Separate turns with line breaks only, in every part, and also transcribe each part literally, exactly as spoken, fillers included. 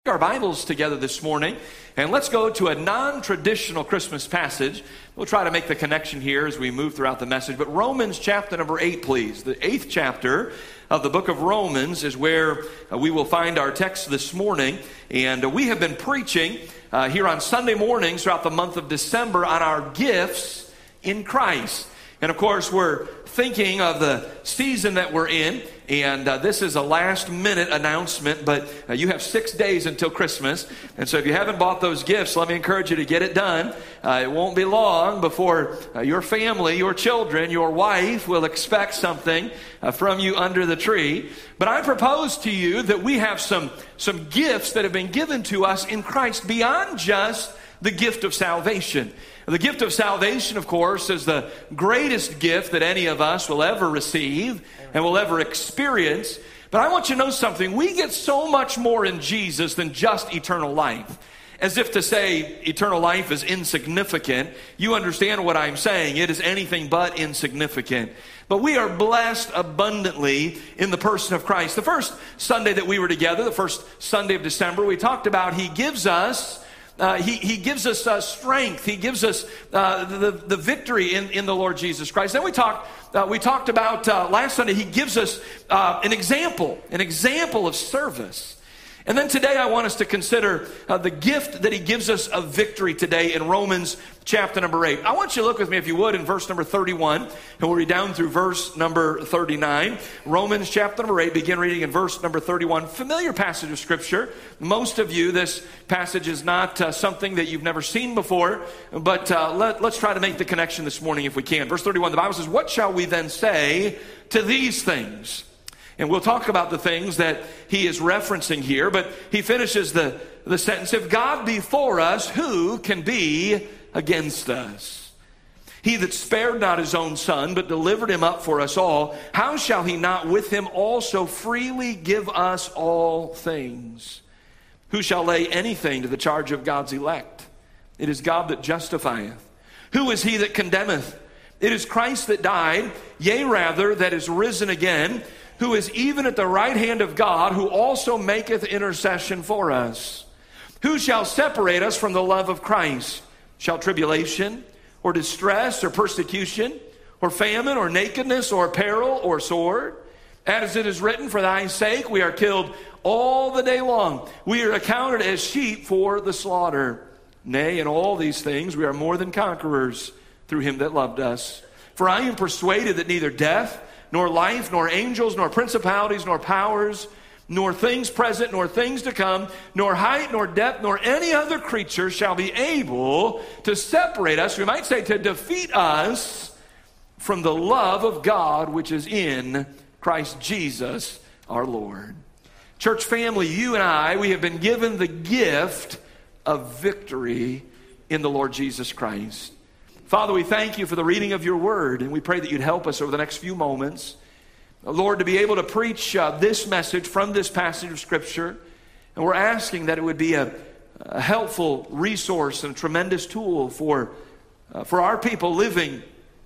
Our Bibles together this morning, and let's go to a non-traditional Christmas passage. We'll try to make the connection here as we move throughout the message, but Romans chapter number eight, please. The eighth chapter of the book of Romans is where uh, we will find our text this morning, and uh, we have been preaching uh, here on Sunday mornings throughout the month of December on our gifts in Christ. And of course, we're thinking of the season that we're in, and uh, this is a last-minute announcement, but uh, you have six days until Christmas, and so if you haven't bought those gifts, let me encourage you to get it done. Uh, it won't be long before uh, your family, your children, your wife will expect something uh, from you under the tree. But I propose to you that we have some, some gifts that have been given to us in Christ beyond just the gift of salvation. The gift of salvation, of course, is the greatest gift that any of us will ever receive and will ever experience. But I want you to know something. We get so much more in Jesus than just eternal life. As if to say eternal life is insignificant. You understand what I'm saying. It is anything but insignificant. But we are blessed abundantly in the person of Christ. The first Sunday that we were together, the first Sunday of December, we talked about He gives us Uh, he, he gives us uh, strength. He gives us uh, the, the victory in, in the Lord Jesus Christ. Then we talked, uh, we talked about uh, last Sunday, He gives us uh, an example, an example of service. And then today I want us to consider uh, the gift that He gives us of victory today in Romans chapter number eight. I want you to look with me, if you would, in verse number thirty-one, and we'll read down through verse number thirty-nine. Romans chapter number eight, begin reading in verse number thirty-one. Familiar passage of Scripture. Most of you, this passage is not uh, something that you've never seen before, but uh, let, let's try to make the connection this morning if we can. Verse thirty-one, the Bible says, "What shall we then say to these things?" And we'll talk about the things that he is referencing here, but he finishes the, the sentence, "If God be for us, who can be against us? He that spared not his own son, but delivered him up for us all, how shall he not with him also freely give us all things? Who shall lay anything to the charge of God's elect? It is God that justifieth. Who is he that condemneth? It is Christ that died, yea rather, that is risen again, who is even at the right hand of God, who also maketh intercession for us. Who shall separate us from the love of Christ? Shall tribulation, or distress, or persecution, or famine, or nakedness, or peril, or sword? As it is written, for thy sake we are killed all the day long. We are accounted as sheep for the slaughter. Nay, in all these things we are more than conquerors through him that loved us. For I am persuaded that neither death, nor life, nor angels, nor principalities, nor powers, nor things present, nor things to come, nor height, nor depth, nor any other creature shall be able to separate us, we might say to defeat us, from the love of God which is in Christ Jesus our Lord. Church family, you and I, we have been given the gift of victory in the Lord Jesus Christ. Father, we thank you for the reading of your word, and we pray that you'd help us over the next few moments, Lord, to be able to preach uh, this message from this passage of Scripture. And we're asking that it would be a, a helpful resource and a tremendous tool for, uh, for our people living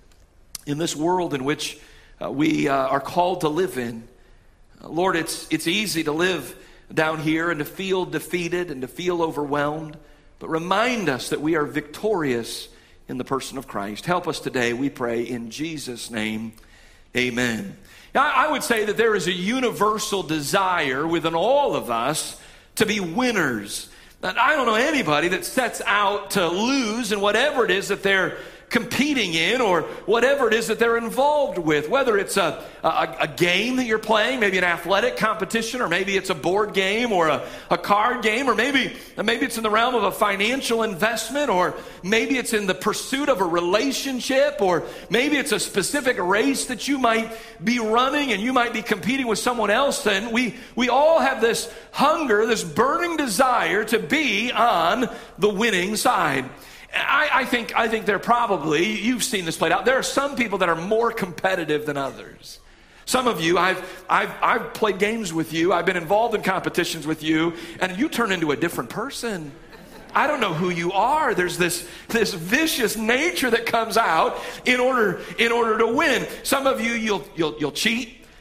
in this world in which uh, we uh, are called to live in. Uh, Lord, it's, it's easy to live down here and to feel defeated and to feel overwhelmed, but remind us that we are victorious in the person of Christ. Help us today, we pray, in Jesus' name, amen. Now, I would say that there is a universal desire within all of us to be winners. And I don't know anybody that sets out to lose in whatever it is that they're competing in or whatever it is that they're involved with, whether it's a, a, a game that you're playing, maybe an athletic competition, or maybe it's a board game or a, a card game, or maybe, maybe it's in the realm of a financial investment, or maybe it's in the pursuit of a relationship, or maybe it's a specific race that you might be running and you might be competing with someone else. Then we, we all have this hunger, this burning desire to be on the winning side. I, I think I think they're probably, you've seen this played out, there are some people that are more competitive than others. Some of you, I've, I've, I've played games with you, I've been involved in competitions with you, and you turn into a different person. I don't know who you are. There's this, this vicious nature that comes out in order, in order to win. Some of you, you'll, you'll, you'll cheat.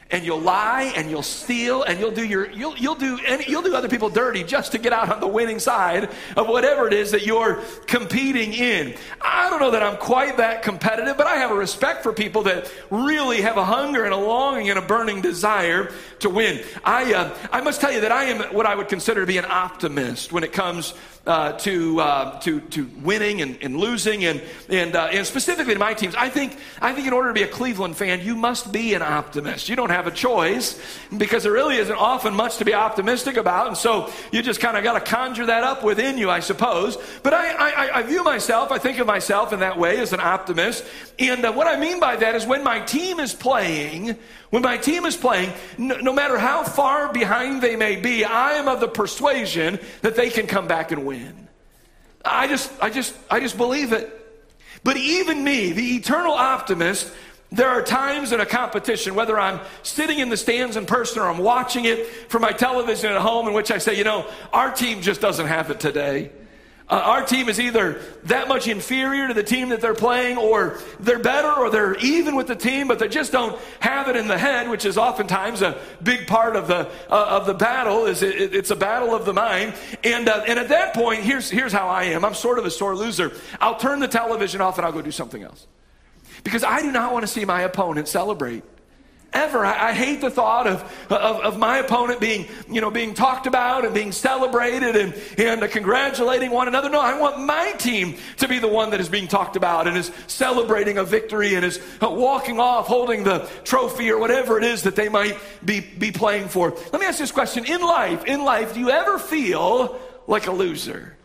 and you'll lie and you'll steal and you'll do your you'll you'll do any, you'll do other people dirty just to get out on the winning side of whatever it is that you're competing in. I don't know that I'm quite that competitive, but I have a respect for people that really have a hunger and a longing and a burning desire to win. I uh, I must tell you that I am what I would consider to be an optimist when it comes Uh, to uh, to to winning and, and losing and and uh, and specifically to my teams. I think I think in order to be a Cleveland fan, you must be an optimist. You don't have a choice because there really isn't often much to be optimistic about, and so you just kind of got to conjure that up within you, I suppose. But I, I I view myself, I think of myself in that way as an optimist, and uh, what I mean by that is when my team is playing. When my team is playing, no, no matter how far behind they may be, I am of the persuasion that they can come back and win. I just, I just, I just believe it. But even me, the eternal optimist, there are times in a competition, whether I'm sitting in the stands in person or I'm watching it from my television at home, in which I say, you know, our team just doesn't have it today. Uh, our team is either that much inferior to the team that they're playing, or they're better, or they're even with the team, but they just don't have it in the head, which is oftentimes a big part of the uh, of the battle. Is it, it's a battle of the mind, and uh, and at that point, here's here's how I am. I'm sort of a sore loser. I'll turn the television off and I'll go do something else, because I do not want to see my opponent celebrate. Ever. I, I hate the thought of, of of my opponent being, you know, being talked about and being celebrated and, and uh, congratulating one another. No, I want my team to be the one that is being talked about and is celebrating a victory and is uh, walking off holding the trophy or whatever it is that they might be, be playing for. Let me ask you this question. In life, in life, do you ever feel like a loser?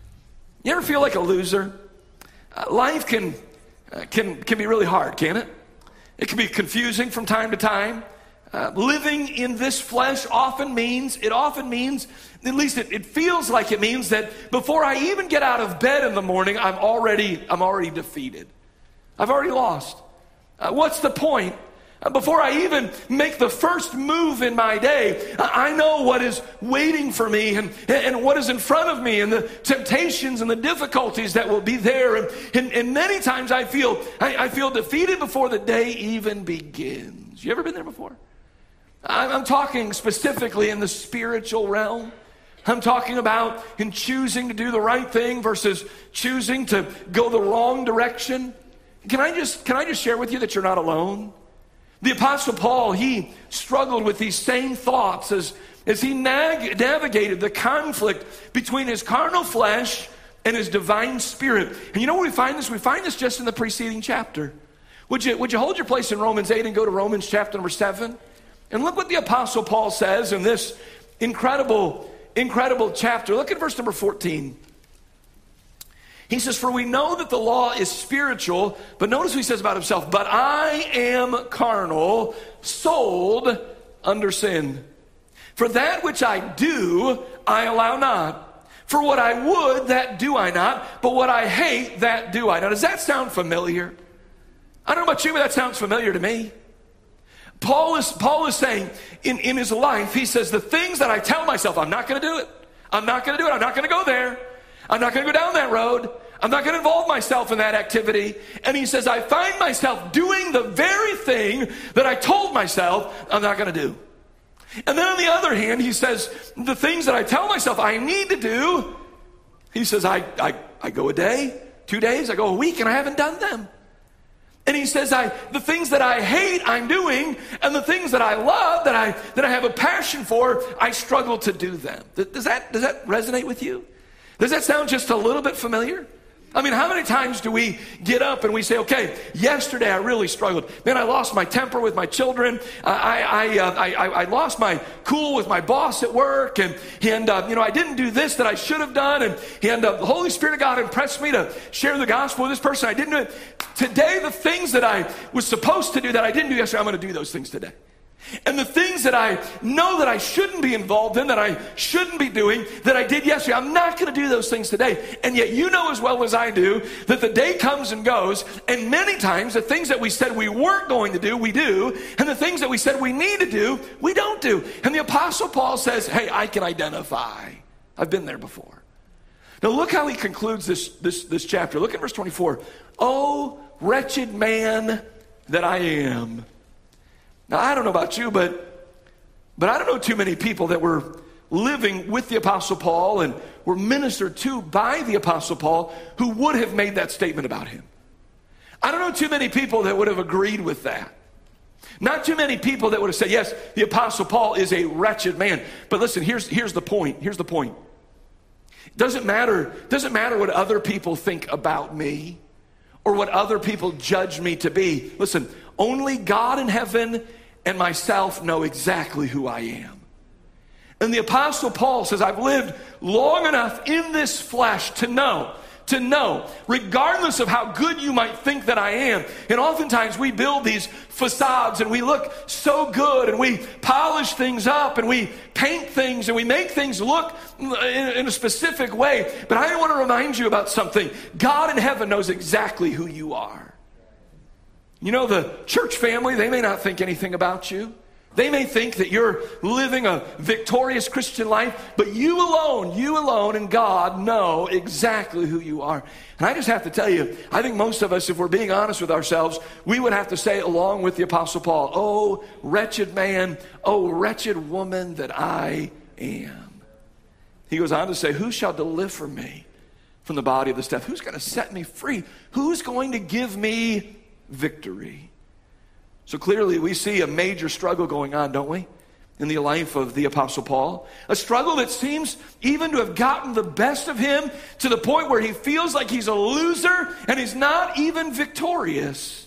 You ever feel like a loser? Uh, life can, uh, can, can be really hard, can't it? It can be confusing from time to time. Uh, living in this flesh often means, it often means, at least it, it feels like it means that before I even get out of bed in the morning, I'm already, I'm already defeated. I've already lost. Uh, what's the point? Uh, before I even make the first move in my day, uh, I know what is waiting for me and, and what is in front of me and the temptations and the difficulties that will be there. And, and, and many times I feel, I, I feel defeated before the day even begins. You ever been there before? I'm, I'm talking specifically in the spiritual realm. I'm talking about in choosing to do the right thing versus choosing to go the wrong direction. Can I just, can I just share with you that you're not alone? The Apostle Paul, he struggled with these same thoughts as, as he nag, navigated the conflict between his carnal flesh and his divine spirit. And you know where we find this? We find this just in the preceding chapter. Would you, would you hold your place in Romans eight and go to Romans chapter number seven? And look what the Apostle Paul says in this incredible, incredible chapter. Look at verse number fourteen. He says, for we know that the law is spiritual, but notice what he says about himself, but I am carnal, sold under sin. For that which I do, I allow not. For what I would, that do I not, but what I hate, that do I. Now, does that sound familiar? I don't know about you, but that sounds familiar to me. Paul is, Paul is saying in, in his life, he says, the things that I tell myself, I'm not going to do it. I'm not going to do it. I'm not going to go there. I'm not going to go down that road. I'm not going to involve myself in that activity. And he says, I find myself doing the very thing that I told myself I'm not going to do. And then on the other hand, he says, the things that I tell myself I need to do, he says, I, I, I go a day, two days, I go a week, and I haven't done them. And he says, I the things that I hate, I'm doing, and the things that I love, that I that I have a passion for, I struggle to do them. Does that, does that resonate with you? Does that sound just a little bit familiar? I mean, how many times do we get up and we say, okay, yesterday I really struggled. Man, I lost my temper with my children. I I, uh, I, I lost my cool with my boss at work. And, and uh, you know, I didn't do this that I should have done. And, and uh, the Holy Spirit of God impressed me to share the gospel with this person. I didn't do it. Today, the things that I was supposed to do that I didn't do yesterday, I'm going to do those things today. And the things that I know that I shouldn't be involved in, that I shouldn't be doing, that I did yesterday, I'm not going to do those things today. And yet you know as well as I do that the day comes and goes, and many times the things that we said we weren't going to do, we do, and the things that we said we need to do, we don't do. And the Apostle Paul says, hey, I can identify. I've been there before. Now look how he concludes this, this, this chapter. Look at verse twenty-four. Oh, wretched man that I am. Now, I don't know about you, but, but I don't know too many people that were living with the Apostle Paul and were ministered to by the Apostle Paul who would have made that statement about him. I don't know too many people that would have agreed with that. Not too many people that would have said, yes, the Apostle Paul is a wretched man. But listen, here's, here's the point. Here's the point. It doesn't matter, doesn't matter what other people think about me or what other people judge me to be. Listen, only God in heaven and myself know exactly who I am. And the Apostle Paul says, I've lived long enough in this flesh to know, to know, regardless of how good you might think that I am. And oftentimes we build these facades and we look so good and we polish things up and we paint things and we make things look in, in a specific way. But I want to remind you about something. God in heaven knows exactly who you are. You know, the church family, they may not think anything about you. They may think that you're living a victorious Christian life, but you alone, you alone and God know exactly who you are. And I just have to tell you, I think most of us, if we're being honest with ourselves, we would have to say along with the Apostle Paul, oh, wretched man, oh, wretched woman that I am. He goes on to say, who shall deliver me from the body of this death? Who's going to set me free? Who's going to give me victory? So clearly we see a major struggle going on, don't we, in the life of the Apostle Paul? A struggle that seems even to have gotten the best of him to the point where he feels like he's a loser and he's not even victorious.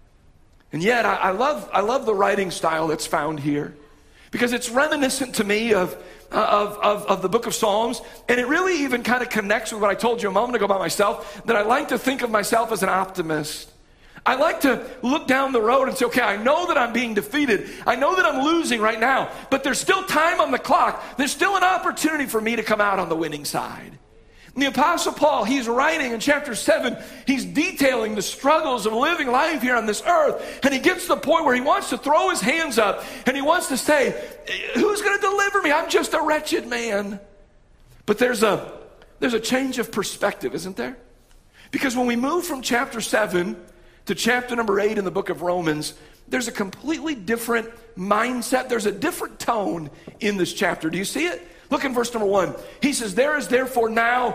And yet I, I love I love the writing style that's found here because it's reminiscent to me of, of, of, of the book of Psalms, and it really even kind of connects with what I told you a moment ago about myself, that I like to think of myself as an optimist. I like to look down the road and say, okay, I know that I'm being defeated. I know that I'm losing right now, but there's still time on the clock. There's still an opportunity for me to come out on the winning side. And the Apostle Paul, he's writing in chapter seven, he's detailing the struggles of living life here on this earth. And he gets to the point where he wants to throw his hands up and he wants to say, who's going to deliver me? I'm just a wretched man. But there's a, there's a change of perspective, isn't there? Because when we move from chapter seven to chapter number eight in the book of Romans, there's a completely different mindset. There's a different tone in this chapter. Do you see it? Look in verse number one. He says, there is therefore now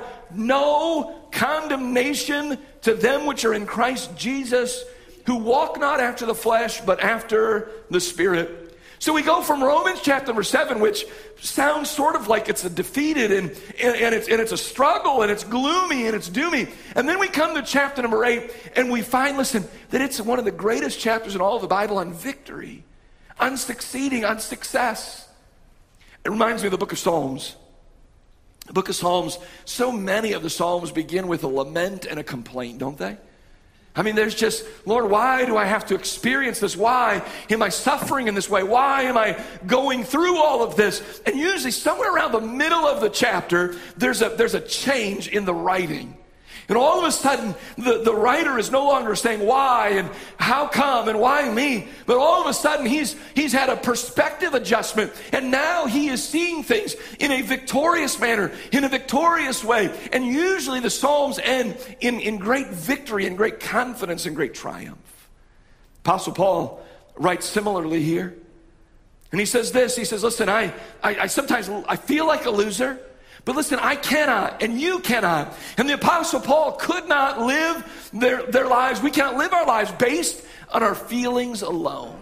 no condemnation to them which are in Christ Jesus, who walk not after the flesh, but after the Spirit. So we go from Romans chapter number seven, which sounds sort of like it's a defeated and, and, and, it's, and it's a struggle and it's gloomy and it's doomy. And then we come to chapter number eight and we find, listen, that it's one of the greatest chapters in all of the Bible on victory, on succeeding, on success. It reminds me of the book of Psalms. The book of Psalms, so many of the Psalms begin with a lament and a complaint, don't they? I mean, there's just, Lord, why do I have to experience this? Why am I suffering in this way? Why am I going through all of this? And usually somewhere around the middle of the chapter, there's a, there's a change in the writing. And all of a sudden, the, the writer is no longer saying why and how come and why me, but all of a sudden he's, he's had a perspective adjustment, and now he is seeing things in a victorious manner, in a victorious way. And usually the Psalms end in, in great victory and great confidence and great triumph. Apostle Paul writes similarly here. And he says this, he says, listen, I, I, I sometimes I feel like a loser. But listen, I cannot, and you cannot. And the Apostle Paul could not live their, their lives. We cannot live our lives based on our feelings alone.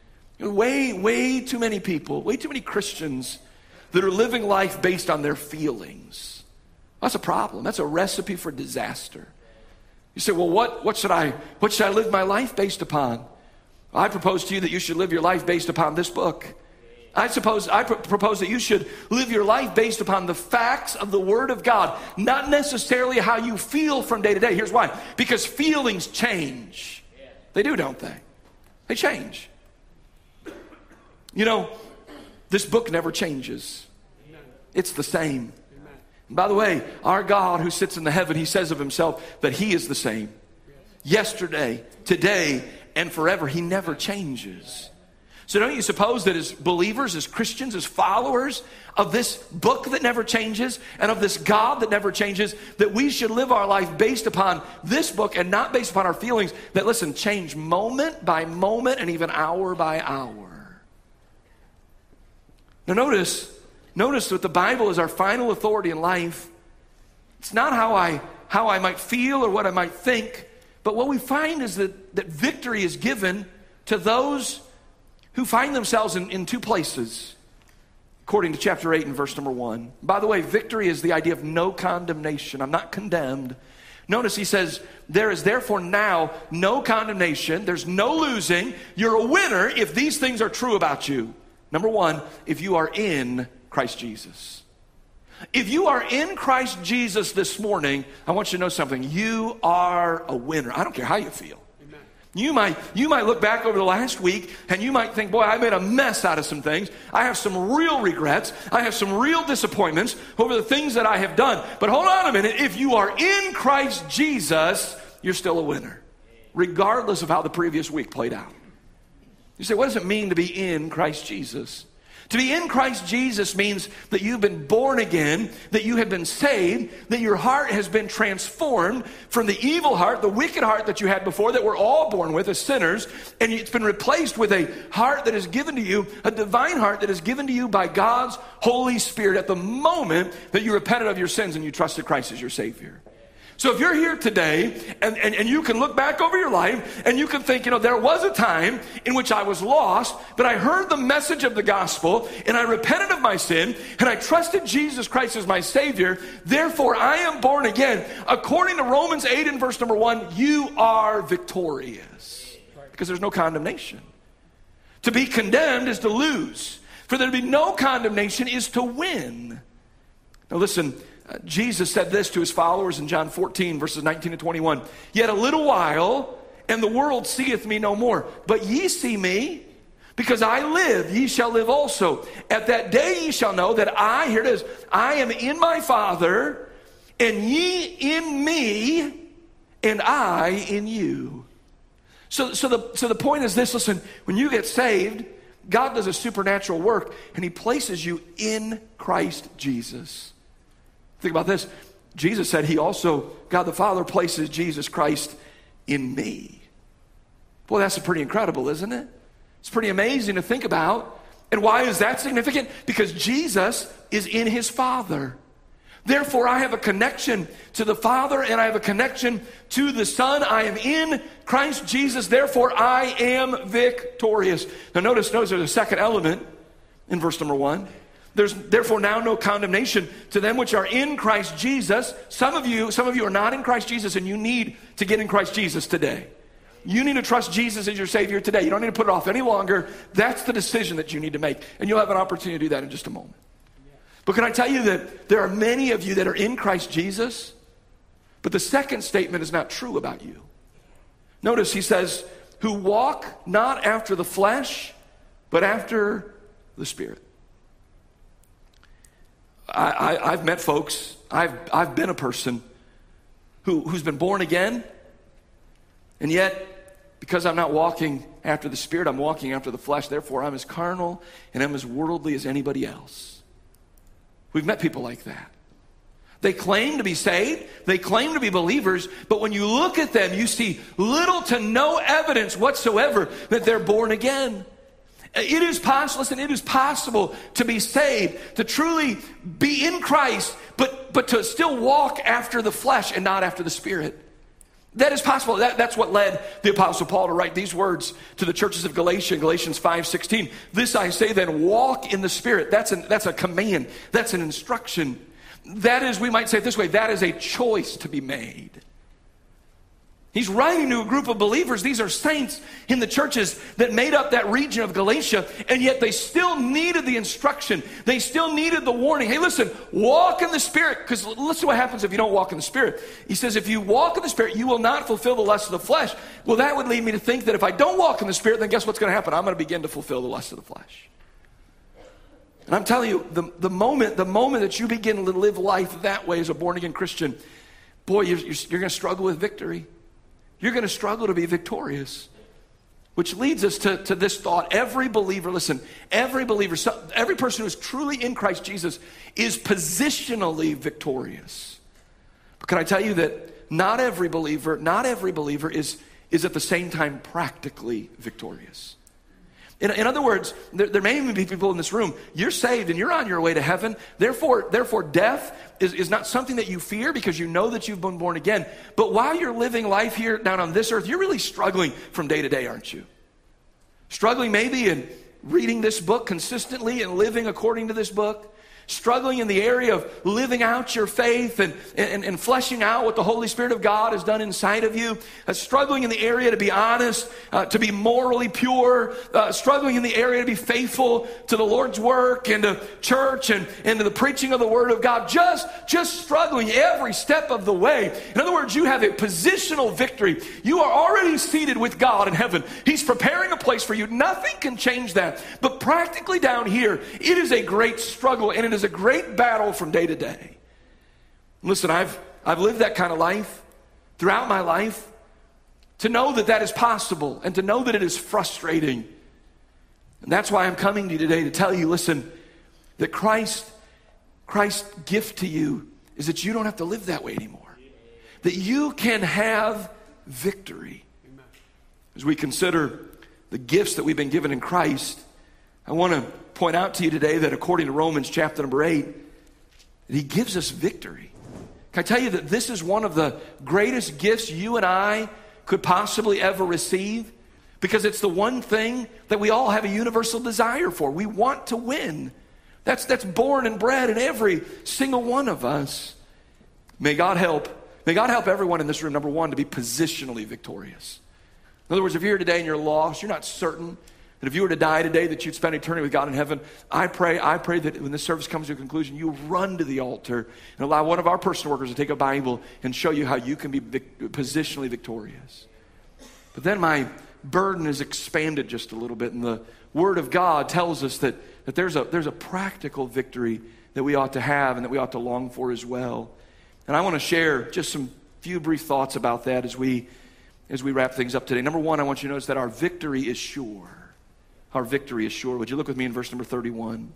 Way, way too many people, way too many Christians that are living life based on their feelings. That's a problem. That's a recipe for disaster. You say, well, what, what should I, what should I live my life based upon? I propose to you that you should live your life based upon this book. I suppose I pr- propose that you should live your life based upon the facts of the Word of God, not necessarily how you feel from day to day. Here's why. Because feelings change. They do, don't they? They change. You know, this book never changes. It's the same. And by the way, our God who sits in the heaven, he says of himself that he is the same. Yesterday, today, and forever. He never changes. So don't you suppose that as believers, as Christians, as followers of this book that never changes and of this God that never changes, that we should live our life based upon this book and not based upon our feelings that, listen, change moment by moment and even hour by hour. Now notice, notice that the Bible is our final authority in life. It's not how I, how I might feel or what I might think, but what we find is that, that victory is given to those who find themselves in, in two places, according to chapter eight and verse number one. By the way, victory is the idea of no condemnation. I'm not condemned. Notice he says, there is therefore now no condemnation. There's no losing. You're a winner if these things are true about you. Number one, if you are in Christ Jesus. If you are in Christ Jesus this morning, I want you to know something. You are a winner. I don't care how you feel. You might, you might look back over the last week and you might think, boy, I made a mess out of some things. I have some real regrets. I have some real disappointments over the things that I have done. But hold on a minute. If you are in Christ Jesus, you're still a winner, regardless of how the previous week played out. You say, what does it mean to be in Christ Jesus? To be in Christ Jesus means that you've been born again, that you have been saved, that your heart has been transformed from the evil heart, the wicked heart that you had before, that we're all born with as sinners, and it's been replaced with a heart that is given to you, a divine heart that is given to you by God's Holy Spirit at the moment that you repented of your sins and you trusted Christ as your Savior. So if you're here today and, and, and you can look back over your life and you can think, you know, there was a time in which I was lost, but I heard the message of the gospel and I repented of my sin and I trusted Jesus Christ as my Savior. Therefore, I am born again. According to Romans eight and verse number one, you are victorious because there's no condemnation. To be condemned is to lose. For there to be no condemnation is to win. Now listen, Uh, Jesus said this to his followers in John fourteen, verses nineteen to twenty-one. Yet a little while, and the world seeth me no more. But ye see me, because I live, ye shall live also. At that day ye shall know that I, here it is, I am in my Father, and ye in me, and I in you. So, so, the, so the point is this, listen, when you get saved, God does a supernatural work, and he places you in Christ Jesus. Think about this. Jesus said he also, God the Father, places Jesus Christ in me. Boy, that's pretty incredible, isn't it? It's pretty amazing to think about. And why is that significant? Because Jesus is in his Father. Therefore, I have a connection to the Father and I have a connection to the Son. I am in Christ Jesus. Therefore, I am victorious. Now notice, notice there's a second element in verse number one. There's therefore now no condemnation to them which are in Christ Jesus. Some of you, some of you are not in Christ Jesus and you need to get in Christ Jesus today. You need to trust Jesus as your Savior today. You don't need to put it off any longer. That's the decision that you need to make. And you'll have an opportunity to do that in just a moment. But can I tell you that there are many of you that are in Christ Jesus, but the second statement is not true about you. Notice he says, who walk not after the flesh, but after the Spirit. I, I, I've met folks, I've, I've been a person who, who's been born again, and yet, because I'm not walking after the Spirit, I'm walking after the flesh. Therefore, I'm as carnal and I'm as worldly as anybody else. We've met people like that. They claim to be saved, they claim to be believers, but when you look at them, you see little to no evidence whatsoever that they're born again. It is possible, listen, it is possible to be saved, to truly be in Christ, but, but to still walk after the flesh and not after the Spirit. That is possible. That, that's what led the Apostle Paul to write these words to the churches of Galatia, Galatians five sixteen. This I say then, walk in the Spirit. That's, an, that's a command. That's an instruction. That is, we might say it this way, that is a choice to be made. He's writing to a group of believers. These are saints in the churches that made up that region of Galatia, and yet they still needed the instruction. They still needed the warning. Hey, listen, walk in the Spirit, because listen what happens if you don't walk in the Spirit. He says, if you walk in the Spirit, you will not fulfill the lust of the flesh. Well, that would lead me to think that if I don't walk in the Spirit, then guess what's going to happen? I'm going to begin to fulfill the lust of the flesh. And I'm telling you, the, the moment the moment that you begin to live life that way as a born-again Christian, boy, you're, you're, you're going to struggle with victory. You're going to struggle to be victorious. Which leads us to, to this thought. Every believer, listen, every believer, every person who is truly in Christ Jesus is positionally victorious. But can I tell you that not every believer, not every believer is, is at the same time practically victorious. In, in other words, there, there may even be people in this room, you're saved and you're on your way to heaven. Therefore, therefore death is, is not something that you fear because you know that you've been born again. But while you're living life here down on this earth, you're really struggling from day to day, aren't you? Struggling maybe in reading this book consistently and living according to this book. Struggling in the area of living out your faith and, and, and fleshing out what the Holy Spirit of God has done inside of you. Uh, struggling in the area to be honest, uh, to be morally pure. Uh, struggling in the area to be faithful to the Lord's work and to church and, and to the preaching of the Word of God. Just, just struggling every step of the way. In other words, you have a positional victory. You are already seated with God in heaven. He's preparing a place for you. Nothing can change that. But practically down here, it is a great struggle and it is a great battle from day to day. Listen, I've I've lived that kind of life throughout my life. To know that that is possible and to know that it is frustrating. And that's why I'm coming to you today to tell you, listen, that Christ, Christ's gift to you is that you don't have to live that way anymore. That you can have victory. As we consider the gifts that we've been given in Christ, I want to point out to you today that according to Romans chapter number eight, that he gives us victory. Can I tell you that this is one of the greatest gifts you and I could possibly ever receive? Because it's the one thing that we all have a universal desire for. We want to win. That's, that's born and bred in every single one of us. May God help. May God help everyone in this room, number one, to be positionally victorious. In other words, if you're here today and you're lost, you're not certain that if you were to die today, that you'd spend eternity with God in heaven, I pray, I pray that when this service comes to a conclusion, you run to the altar and allow one of our personal workers to take a Bible and show you how you can be vic- positionally victorious. But then my burden is expanded just a little bit, and the Word of God tells us that, that there's a there's a practical victory that we ought to have and that we ought to long for as well. And I want to share just some few brief thoughts about that as we as we wrap things up today. Number one, I want you to notice that our victory is sure. Our victory is sure. Would you look with me in verse number thirty-one?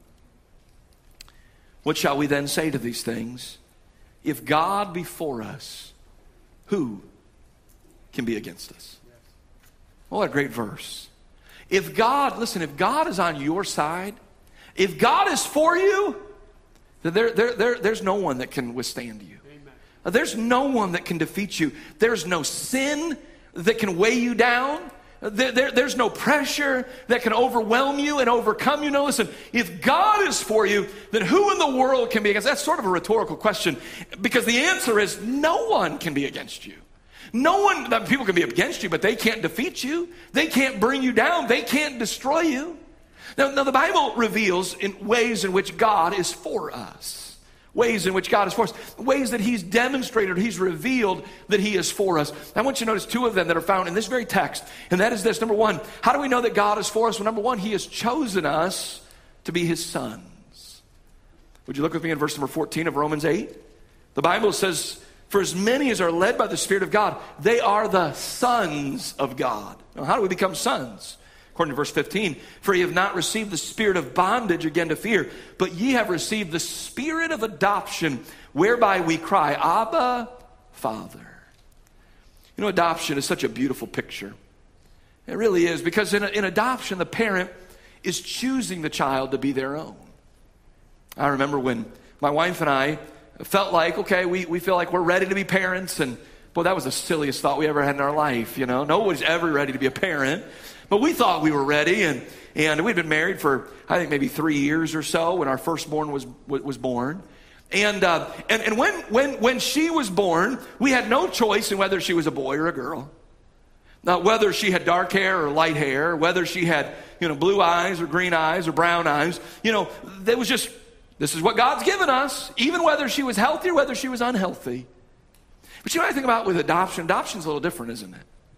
What shall we then say to these things? If God be for us, who can be against us? Oh, what a great verse. If God, listen, if God is on your side, if God is for you, then there, there, there, there's no one that can withstand you. Amen. There's no one that can defeat you. There's no sin that can weigh you down. There, there, there's no pressure that can overwhelm you and overcome you. No, listen, if God is for you, then who in the world can be against? That's sort of a rhetorical question, because the answer is no one can be against you. No one, people can be against you, but they can't defeat you. They can't bring you down. They can't destroy you. Now, now the Bible reveals in ways in which God is for us. Ways in which God is for us. Ways that he's demonstrated, he's revealed that he is for us. I want you to notice two of them that are found in this very text. And that is this. Number one, how do we know that God is for us? Well, number one, he has chosen us to be his sons. Would you look with me in verse number fourteen of Romans eight? The Bible says, for as many as are led by the Spirit of God, they are the sons of God. Now, how do we become sons? According to verse fifteen, for ye have not received the spirit of bondage again to fear, but ye have received the spirit of adoption, whereby we cry, Abba, Father. You know, adoption is such a beautiful picture. It really is, because in, in adoption, the parent is choosing the child to be their own. I remember when my wife and I felt like, okay, we, we feel like we're ready to be parents, and boy, that was the silliest thought we ever had in our life. You know, nobody's ever ready to be a parent. But we thought we were ready, and, and we'd been married for, I think, maybe three years or so when our firstborn was was born. And uh, and, and when, when, when she was born, we had no choice in whether she was a boy or a girl. Now, whether she had dark hair or light hair, whether she had, you know, blue eyes or green eyes or brown eyes, you know, it was just, this is what God's given us, even whether she was healthy or whether she was unhealthy. But you know what I think about with adoption? Adoption's a little different, isn't it?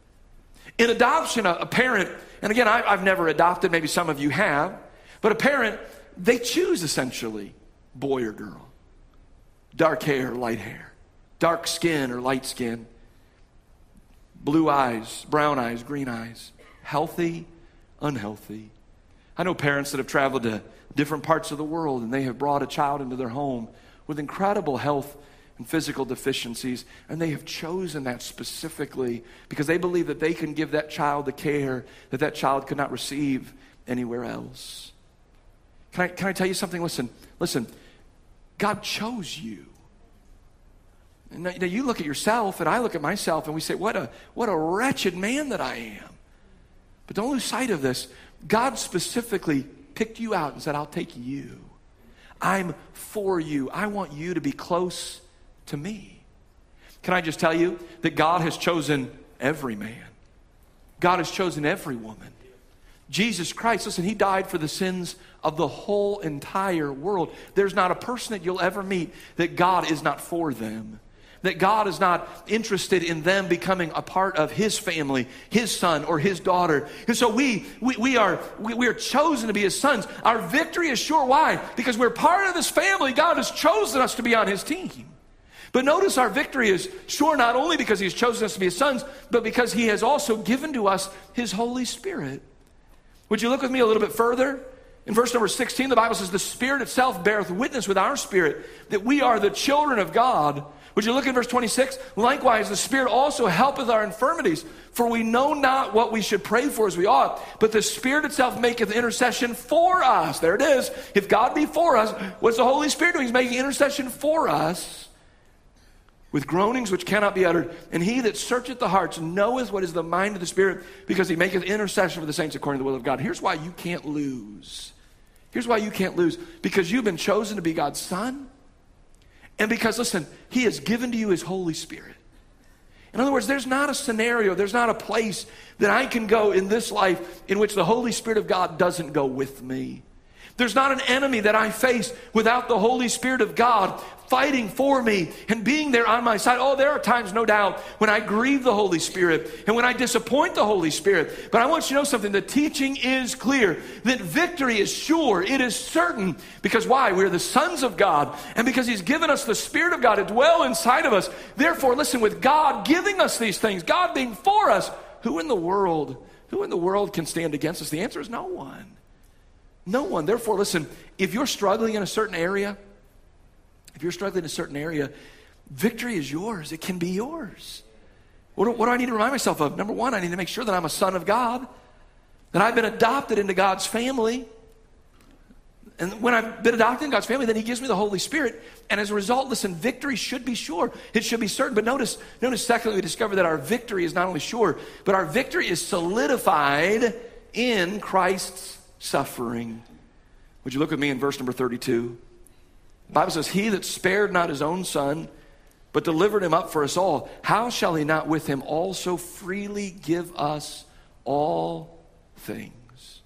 In adoption, a, a parent, and again, I, I've never adopted, maybe some of you have, but a parent, they choose essentially boy or girl, dark hair, light hair, dark skin or light skin, blue eyes, brown eyes, green eyes. healthy, unhealthy. I know parents that have traveled to different parts of the world and they have brought a child into their home with incredible health and physical deficiencies, and they have chosen that specifically because they believe that they can give that child the care that that child could not receive anywhere else. Can I, can I tell you something? Listen, listen, God chose you. And now, now you look at yourself and I look at myself and we say, what a, what a wretched man that I am. But don't lose sight of this. God specifically picked you out and said, I'll take you. I'm for you. I want you to be close to me. Can I just tell you that God has chosen every man? God has chosen every woman. Jesus Christ, listen, he died for the sins of the whole entire world. There's not a person that you'll ever meet that God is not for them. That God is not interested in them becoming a part of his family, his son or his daughter. And so we we, we are we, we are chosen to be his sons. Our victory is sure. Why? Because we're part of this family. God has chosen us to be on his team. But notice our victory is sure not only because he's chosen us to be his sons, but because he has also given to us his Holy Spirit. Would you look with me a little bit further? In verse number sixteen, the Bible says, the Spirit itself beareth witness with our spirit that we are the children of God. Would you look at verse twenty-six? Likewise, the Spirit also helpeth our infirmities, for we know not what we should pray for as we ought, but the Spirit itself maketh intercession for us. There it is. If God be for us, what's the Holy Spirit doing? He's making intercession for us with groanings which cannot be uttered. And he that searcheth the hearts knoweth what is the mind of the Spirit, because he maketh intercession for the saints according to the will of God. Here's why you can't lose. Here's why you can't lose. Because you've been chosen to be God's son. And because, listen, he has given to you his Holy Spirit. In other words, there's not a scenario, there's not a place that I can go in this life in which the Holy Spirit of God doesn't go with me. There's not an enemy that I face without the Holy Spirit of God fighting for me and being there on my side. Oh, there are times, no doubt, when I grieve the Holy Spirit and when I disappoint the Holy Spirit. But I want you to know something. The teaching is clear that victory is sure. It is certain. Because why? We're the sons of God. And because he's given us the Spirit of God to dwell inside of us. Therefore, listen, with God giving us these things, God being for us, who in the world, who in the world can stand against us? The answer is no one. No one. Therefore, listen, if you're struggling in a certain area, if you're struggling in a certain area, victory is yours. It can be yours. What do, what do I need to remind myself of? Number one, I need to make sure that I'm a son of God, that I've been adopted into God's family. And when I've been adopted in God's family, then he gives me the Holy Spirit. And as a result, listen, victory should be sure. It should be certain. But notice, notice secondly, we discover that our victory is not only sure, but our victory is solidified in Christ's suffering. Would you look with me in verse number thirty-two? The Bible says, he that spared not his own son, but delivered him up for us all, how shall he not with him also freely give us all things?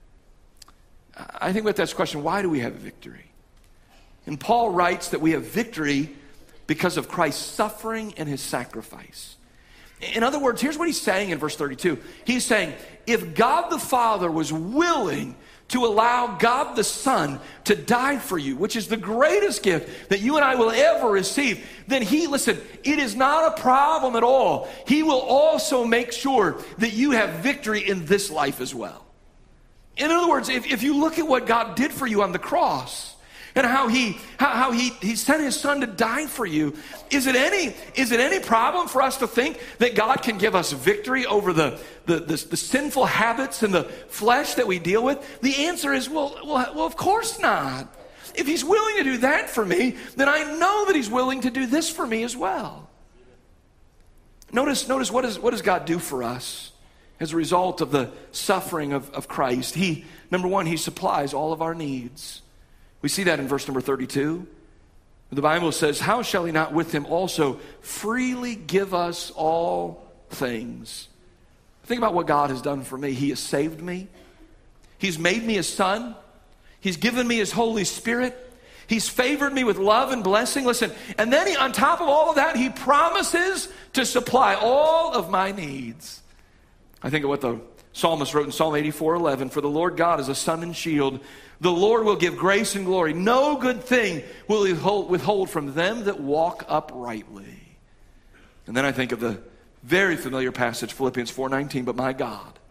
I think we have to ask the question, why do we have victory? And Paul writes that we have victory because of Christ's suffering and his sacrifice. In other words, here's what he's saying in verse thirty-two. He's saying, if God the Father was willing to allow God the Son to die for you, which is the greatest gift that you and I will ever receive, then he, listen, it is not a problem at all. He will also make sure that you have victory in this life as well. In other words, if, if you look at what God did for you on the cross, and how he how, how he, he sent his son to die for you, is it any is it any problem for us to think that God can give us victory over the the, the, the sinful habits and the flesh that we deal with? The answer is, well, well, well, of course not. If he's willing to do that for me, then I know that he's willing to do this for me as well. Notice, notice what, is, what does God do for us as a result of the suffering of, of Christ? He, number one, he supplies all of our needs. We see that in verse number thirty-two. The Bible says, how shall he not with him also freely give us all things? Think about what God has done for me. He has saved me. He's made me a son. He's given me his Holy Spirit. He's favored me with love and blessing. Listen, and then he, on top of all of that, he promises to supply all of my needs. I think of what the psalmist wrote in Psalm eighty-four eleven, for the Lord God is a sun and shield. The Lord will give grace and glory. No good thing will he withhold from them that walk uprightly. And then I think of the very familiar passage, Philippians four nineteen, but my God,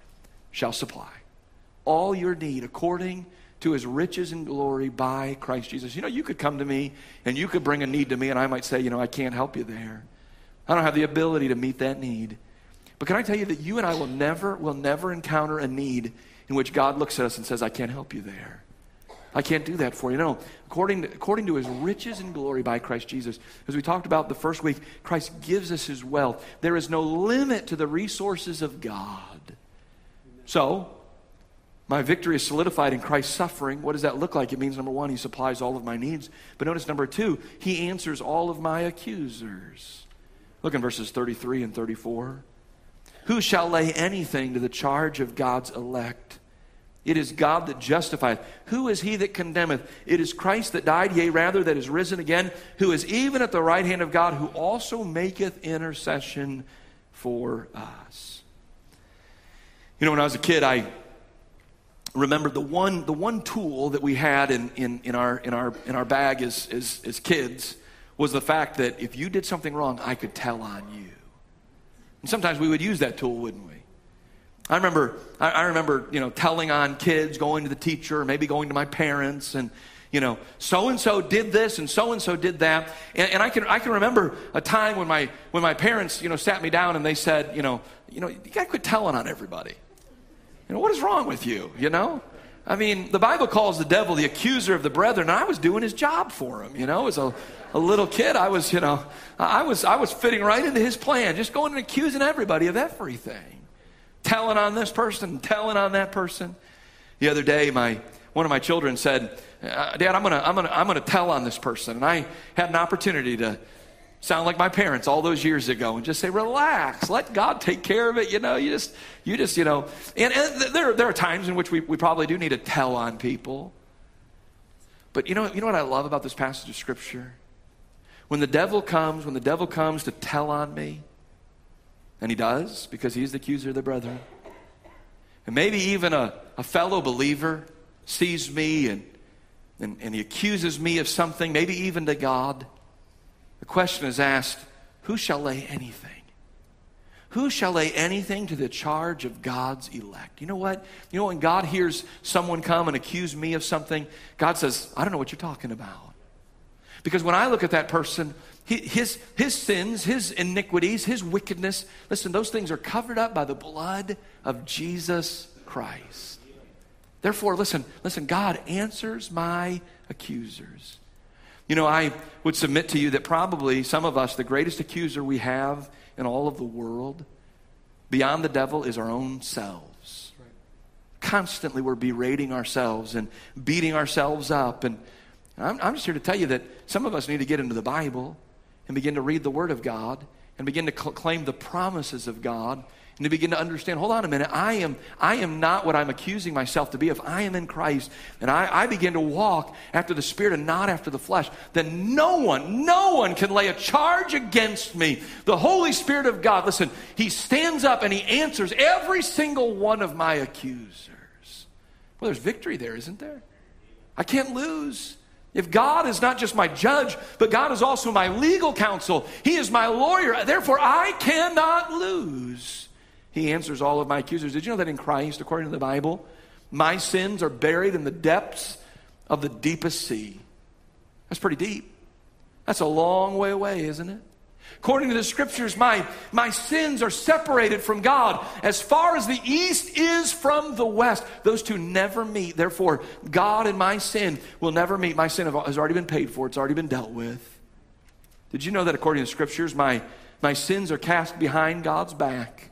shall supply all your need according to his riches and glory by Christ Jesus. You know, you could come to me and you could bring a need to me and I might say, you know, I can't help you there. I don't have the ability to meet that need. But can I tell you that you and I will never, will never encounter a need in which God looks at us and says, I can't help you there. I can't do that for you. No, according to, according to his riches and glory by Christ Jesus. As we talked about the first week, Christ gives us his wealth. There is no limit to the resources of God. So, my victory is solidified in Christ's suffering. What does that look like? It means, number one, he supplies all of my needs. But notice, number two, he answers all of my accusers. Look in verses thirty-three and thirty-four. Who shall lay anything to the charge of God's elect? It is God that justifieth. Who is he that condemneth? It is Christ that died, yea, rather, that is risen again, who is even at the right hand of God, who also maketh intercession for us. You know, when I was a kid, I remembered the one the one tool that we had in, in, in our in our in our bag as, as as kids was the fact that if you did something wrong, I could tell on you. And sometimes we would use that tool, wouldn't we? I remember I, I remember, you know, telling on kids, going to the teacher, maybe going to my parents, and you know, so and so did this and so and so did that. And, and I can I can remember a time when my when my parents, you know, sat me down and they said, you know, you know, you gotta quit telling on everybody. You know, what is wrong with you, you know? I mean, the Bible calls the devil the accuser of the brethren, and I was doing his job for him, you know? As a, a little kid, I was, you know, I was I was fitting right into his plan, just going and accusing everybody of everything. Telling on this person, telling on that person. The other day, my one of my children said, Dad, I'm gonna I'm gonna I'm gonna tell on this person. And I had an opportunity to sound like my parents all those years ago and just say, relax, let God take care of it. You know, you just, you just, you know, and, and there, there are times in which we, we probably do need to tell on people. But you know, you know what I love about this passage of Scripture? When the devil comes, when the devil comes to tell on me, and he does, because he's the accuser of the brethren, and maybe even a, a fellow believer sees me and, and, and he accuses me of something, maybe even to God, the question is asked, who shall lay anything? Who shall lay anything to the charge of God's elect? You know what? You know, when God hears someone come and accuse me of something, God says, I don't know what you're talking about. Because when I look at that person, his, his sins, his iniquities, his wickedness, listen, those things are covered up by the blood of Jesus Christ. Therefore, listen, listen, God answers my accusers. You know, I would submit to you that probably some of us, the greatest accuser we have in all of the world, beyond the devil, is our own selves. Right. Constantly we're berating ourselves and beating ourselves up. And I'm, I'm just here to tell you that some of us need to get into the Bible and begin to read the Word of God and begin to cl- claim the promises of God and to begin to understand, hold on a minute, I am I am not what I'm accusing myself to be. If I am in Christ and I, I begin to walk after the Spirit and not after the flesh, then no one, no one can lay a charge against me. The Holy Spirit of God, listen, He stands up and He answers every single one of my accusers. Well, there's victory there, isn't there? I can't lose. If God is not just my judge, but God is also my legal counsel, He is my lawyer, therefore I cannot lose. He answers all of my accusers. Did you know that in Christ, according to the Bible, my sins are buried in the depths of the deepest sea? That's pretty deep. That's a long way away, isn't it? According to the Scriptures, my, my sins are separated from God as far as the east is from the west. Those two never meet. Therefore, God and my sin will never meet. My sin has already been paid for. It's already been dealt with. Did you know that according to the Scriptures, my, my sins are cast behind God's back?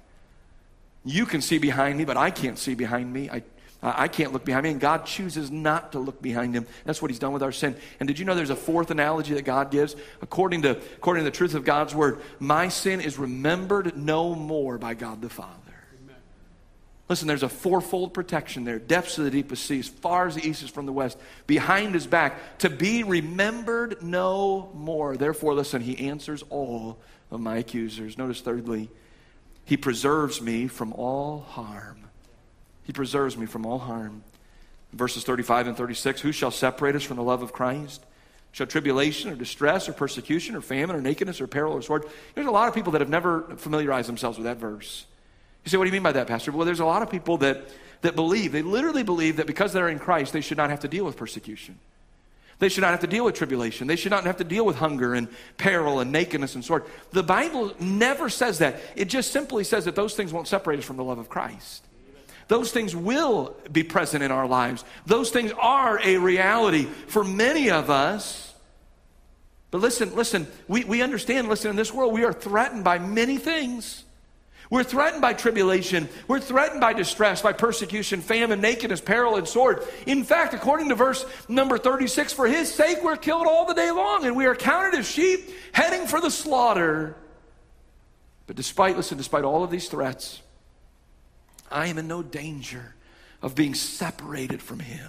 You can see behind me, but I can't see behind me. I, I can't look behind me, and God chooses not to look behind Him. That's what He's done with our sin. And did you know there's a fourth analogy that God gives? According to, according to the truth of God's Word, my sin is remembered no more by God the Father. Amen. Listen, there's a fourfold protection there. Depths of the deepest sea, as far as the east is from the west, behind His back, to be remembered no more. Therefore, listen, He answers all of my accusers. Notice thirdly, He preserves me from all harm. He preserves me from all harm. Verses thirty-five and thirty-six, who shall separate us from the love of Christ? Shall tribulation or distress or persecution or famine or nakedness or peril or sword? There's a lot of people that have never familiarized themselves with that verse. You say, what do you mean by that, Pastor? Well, there's a lot of people that, that believe, they literally believe that because they're in Christ, they should not have to deal with persecution. They should not have to deal with tribulation. They should not have to deal with hunger and peril and nakedness and sword. The Bible never says that. It just simply says that those things won't separate us from the love of Christ. Those things will be present in our lives. Those things are a reality for many of us. But listen, listen, we, we understand, listen, in this world we are threatened by many things. We're threatened by tribulation. We're threatened by distress, by persecution, famine, nakedness, peril, and sword. In fact, according to verse number thirty-six, for his sake we're killed all the day long, and we are counted as sheep heading for the slaughter. But despite, listen, despite all of these threats, I am in no danger of being separated from him.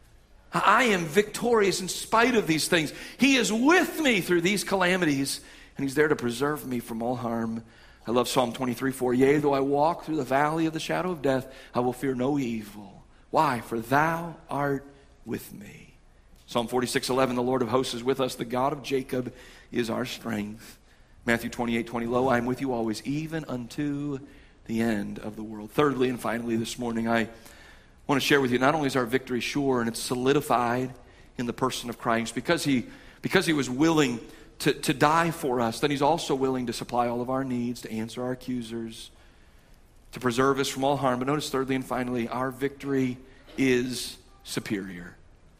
I am victorious in spite of these things. He is with me through these calamities, and he's there to preserve me from all harm. I love Psalm twenty-three four. Yea, though I walk through the valley of the shadow of death, I will fear no evil. Why? For thou art with me. Psalm forty-six eleven. The Lord of hosts is with us. The God of Jacob is our strength. Matthew twenty-eight twenty. Lo, I am with you always, even unto the end of the world. Thirdly and finally this morning, I want to share with you, not only is our victory sure and it's solidified in the person of Christ, because he, because he was willing To, to die for us, then he's also willing to supply all of our needs, to answer our accusers, to preserve us from all harm. But notice thirdly and finally, our victory is superior.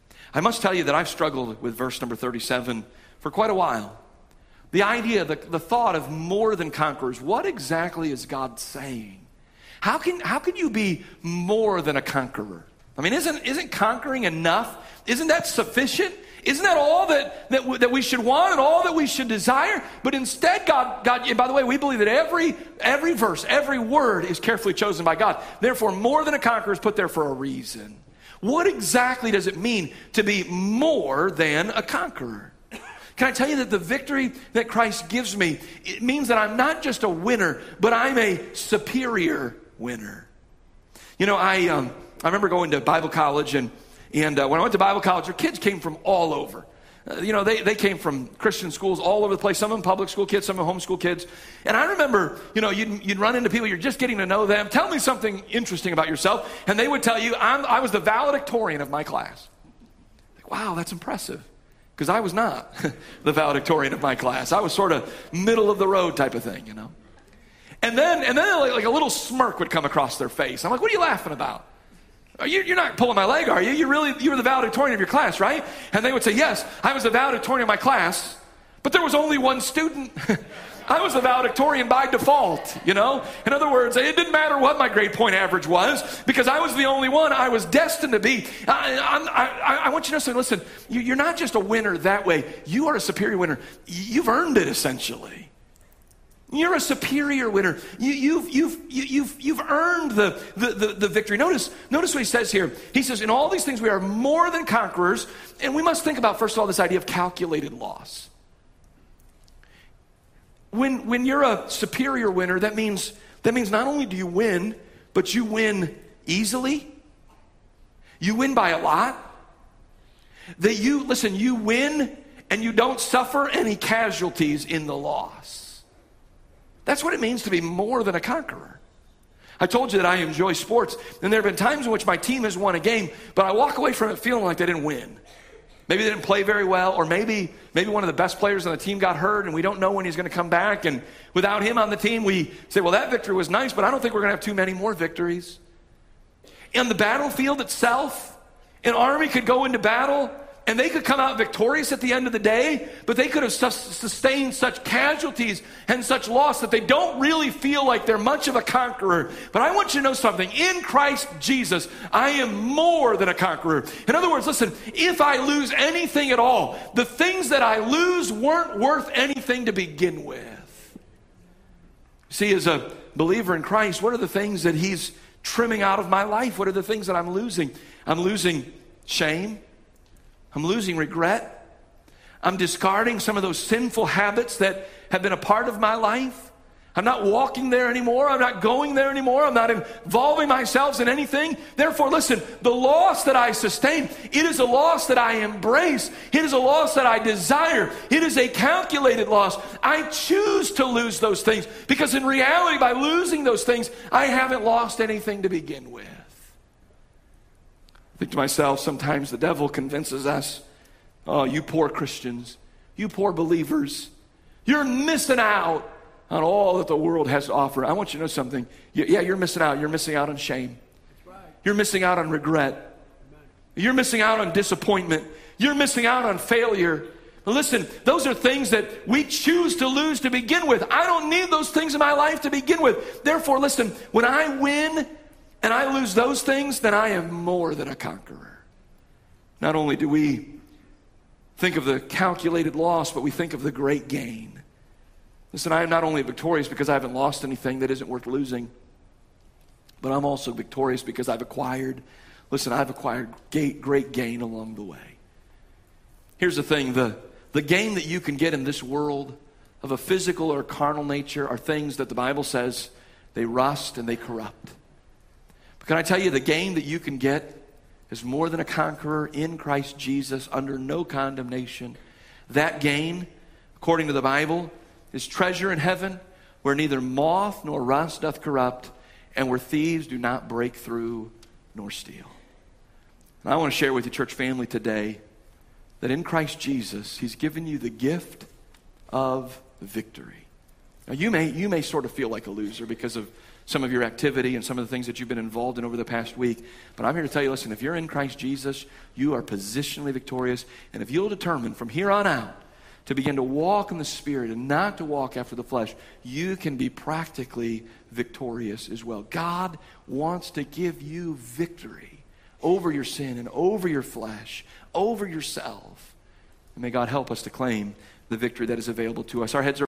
I must tell you that I've struggled with verse number thirty-seven for quite a while. The idea, the, the thought of more than conquerors. What exactly is God saying? How can, how can you be more than a conqueror? I mean, isn't, isn't conquering enough? Isn't that sufficient? Isn't that all that, that, w- that we should want and all that we should desire? But instead, God, God, and by the way, we believe that every, every verse, every word is carefully chosen by God. Therefore, more than a conqueror is put there for a reason. What exactly does it mean to be more than a conqueror? Can I tell you that the victory that Christ gives me, it means that I'm not just a winner, but I'm a superior winner. You know, I, um, I remember going to Bible college, and And uh, when I went to Bible college, our kids came from all over. Uh, you know, they, they came from Christian schools all over the place. Some of them public school kids, some of them homeschool kids. And I remember, you know, you'd, you'd run into people, you're just getting to know them. Tell me something interesting about yourself. And they would tell you, I'm, I was the valedictorian of my class. Like, wow, that's impressive. Because I was not the valedictorian of my class. I was sort of middle of the road type of thing, you know. And then, and then like, like a little smirk would come across their face. I'm like, what are you laughing about? You're not pulling my leg, are you? You really, you were the valedictorian of your class, right? And they would say, yes, I was the valedictorian of my class, but there was only one student. I was the valedictorian by default, you know? In other words, it didn't matter what my grade point average was, because I was the only one I was destined to be. I, I, I, I want you to know something. Listen, you're not just a winner that way. You are a superior winner. You've earned it, essentially. You're a superior winner. You, you've, you've, you, you've, you've earned the, the, the, the victory. Notice, notice what he says here. He says, in all these things we are more than conquerors. And we must think about, first of all, this idea of calculated loss. When, when you're a superior winner, that means, that means not only do you win, but you win easily. You win by a lot. That you, listen, you win and you don't suffer any casualties in the loss. That's what it means to be more than a conqueror. I told you that I enjoy sports, and there have been times in which my team has won a game, but I walk away from it feeling like they didn't win. Maybe they didn't play very well, or maybe maybe one of the best players on the team got hurt, and we don't know when he's going to come back, and without him on the team, we say, well, that victory was nice, but I don't think we're going to have too many more victories. In the battlefield itself, an army could go into battle, and they could come out victorious at the end of the day, but they could have sustained such casualties and such loss that they don't really feel like they're much of a conqueror. But I want you to know something. In Christ Jesus, I am more than a conqueror. In other words, listen, if I lose anything at all, the things that I lose weren't worth anything to begin with. See, as a believer in Christ, what are the things that he's trimming out of my life? What are the things that I'm losing? I'm losing shame. I'm losing regret. I'm discarding some of those sinful habits that have been a part of my life. I'm not walking there anymore. I'm not going there anymore. I'm not involving myself in anything. Therefore, listen, the loss that I sustain, it is a loss that I embrace. It is a loss that I desire. It is a calculated loss. I choose to lose those things because in reality, by losing those things, I haven't lost anything to begin with. I think to myself, sometimes the devil convinces us, oh, you poor Christians, you poor believers, you're missing out on all that the world has to offer. I want you to know something. Yeah, you're missing out. You're missing out on shame. Right. You're missing out on regret. Amen. You're missing out on disappointment. You're missing out on failure. But listen, those are things that we choose to lose to begin with. I don't need those things in my life to begin with. Therefore, listen, when I win and I lose those things, then I am more than a conqueror. Not only do we think of the calculated loss, but we think of the great gain. Listen, I am not only victorious because I haven't lost anything that isn't worth losing, but I'm also victorious because I've acquired, listen, I've acquired great gain along the way. Here's the thing, the, the gain that you can get in this world of a physical or carnal nature are things that the Bible says they rust and they corrupt. But can I tell you, the gain that you can get is more than a conqueror in Christ Jesus under no condemnation. That gain, according to the Bible, is treasure in heaven where neither moth nor rust doth corrupt and where thieves do not break through nor steal. And I want to share with you, church family, today that in Christ Jesus, he's given you the gift of victory. Now you may, you may sort of feel like a loser because of some of your activity and some of the things that you've been involved in over the past week. But I'm here to tell you, listen, if you're in Christ Jesus, you are positionally victorious. And if you'll determine from here on out to begin to walk in the Spirit and not to walk after the flesh, you can be practically victorious as well. God wants to give you victory over your sin and over your flesh, over yourself. And may God help us to claim the victory that is available to us. Our heads are